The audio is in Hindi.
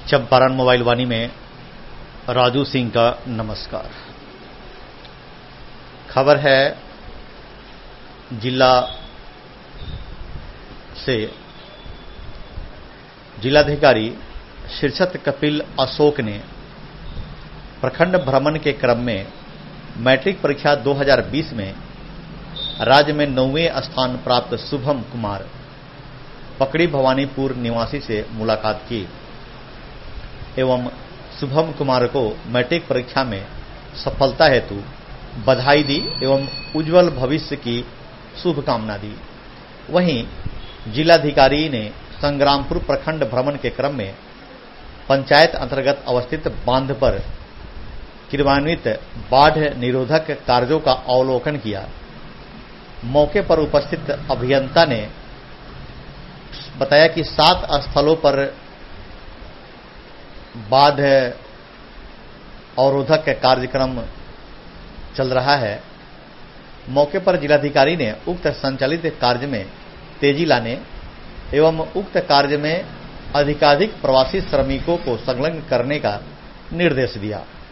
चंपारण मोबाइल वाणी में राजू सिंह का नमस्कार। खबर है जिला से। जिलाधिकारी शीर्षत कपिल अशोक ने प्रखंड भ्रमण के क्रम में मैट्रिक परीक्षा 2020 में राज्य में 9वें स्थान प्राप्त शुभम कुमार पकड़ी भवानीपुर निवासी से मुलाकात की एवं शुभम कुमार को मैट्रिक परीक्षा में सफलता हेतु बधाई दी एवं उज्जवल भविष्य की शुभकामना दी। वहीं जिलाधिकारी ने संग्रामपुर प्रखंड भ्रमण के क्रम में पंचायत अंतर्गत अवस्थित बांध पर क्रियान्वित बाढ़ निरोधक कार्यों का अवलोकन किया। मौके पर उपस्थित अभियंता ने बताया कि 7 स्थलों पर बाढ़ अवरोधक कार्यक्रम चल रहा है। मौके पर जिलाधिकारी ने उक्त संचालित कार्य में तेजी लाने एवं उक्त कार्य में अधिकाधिक प्रवासी श्रमिकों को संलग्न करने का निर्देश दिया।